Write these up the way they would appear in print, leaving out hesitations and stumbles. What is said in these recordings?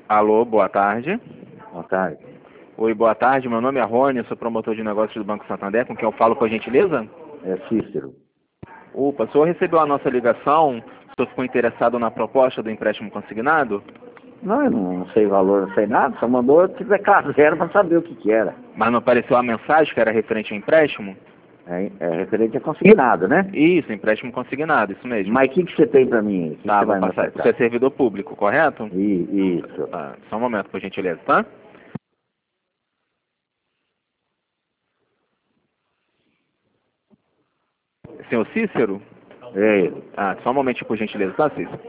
Alô, boa tarde. Boa tarde. Oi, boa tarde. Meu nome é Rony, sou promotor de negócios do Banco Santander, com quem eu falo, por gentileza? É Cícero. Opa, o senhor recebeu a nossa ligação? O senhor ficou interessado na proposta do empréstimo consignado? Não, eu não sei valor, não sei nada, só mandou eu tiver zero para saber o que era. Mas não apareceu a mensagem que era referente ao empréstimo? É referente a consignado, né? Isso, empréstimo consignado, isso mesmo. Mas o que você tem para mim? O que Tá, você vou vai me passar. ofertar? Você é servidor público, correto? Isso. Tá, só um momento, por gentileza, tá? Senhor Cícero? É ele. Ah, só um momentinho, por gentileza, tá, Cícero?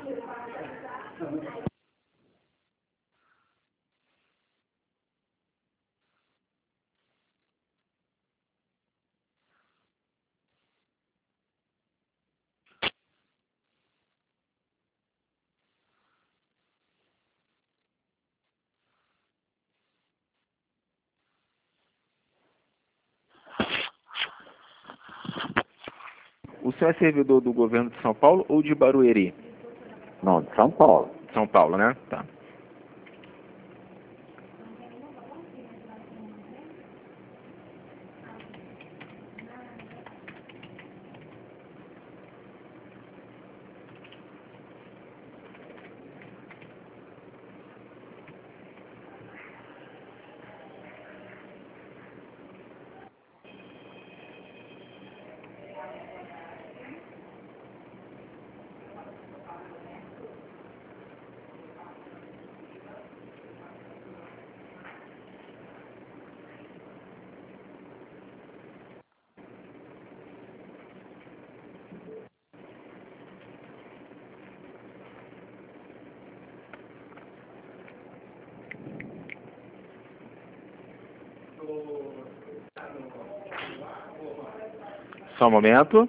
O senhor é servidor do governo de São Paulo ou de Barueri? Não, de São Paulo. São Paulo, né? Tá. Só um momento.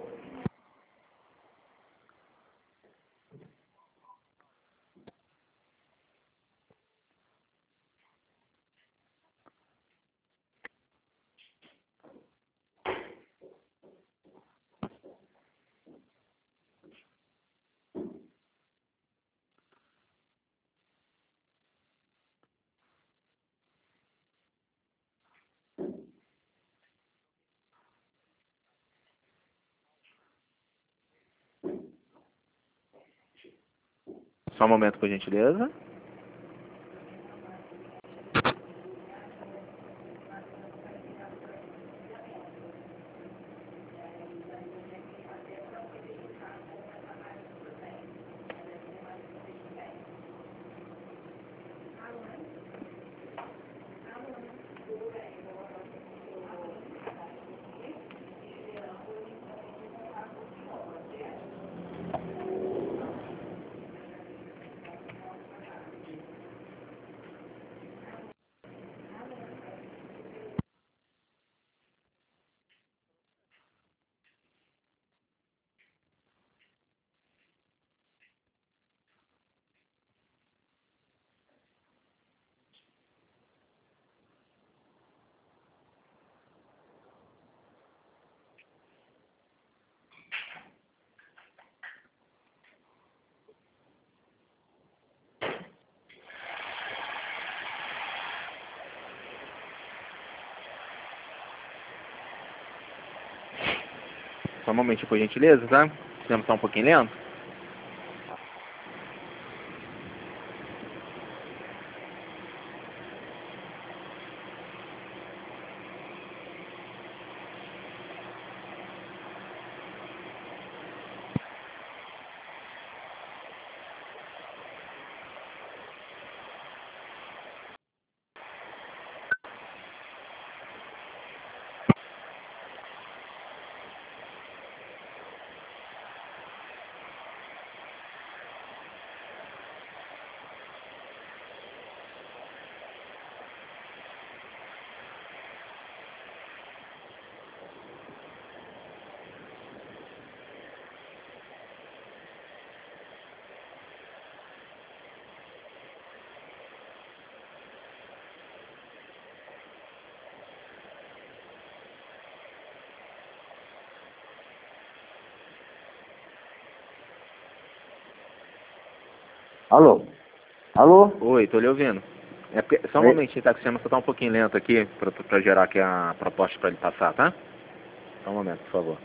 Só um momento, por gentileza. Só um momentinho, por gentileza, tá? O sistema está um pouquinho lento. Alô? Alô? Oi, tô lhe ouvindo. É porque, só um Oi. momentinho, tá? Que o sistema só tá um pouquinho lento aqui pra gerar aqui a proposta pra ele passar, tá? Só um momento, por favor.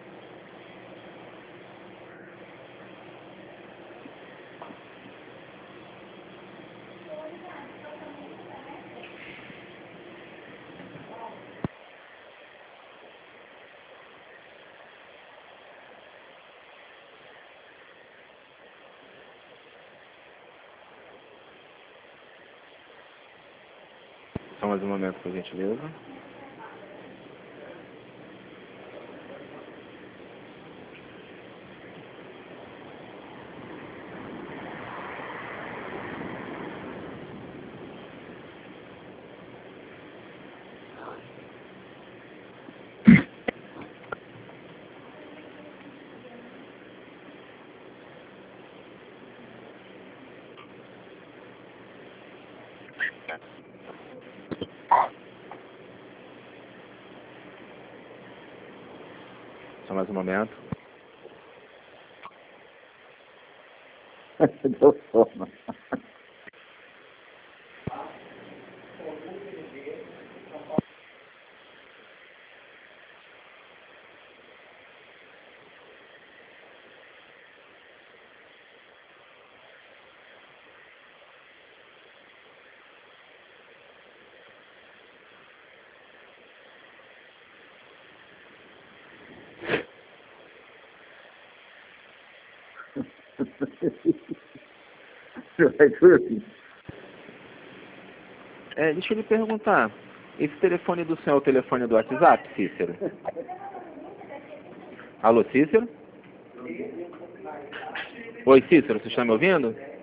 Só mais um momento, por gentileza. Só mais um momento. Deu sono. Você vai dormir. Deixa eu lhe perguntar. Esse telefone do senhor é o telefone do WhatsApp, Cícero? Alô, Cícero? Oi, Cícero, você está me ouvindo?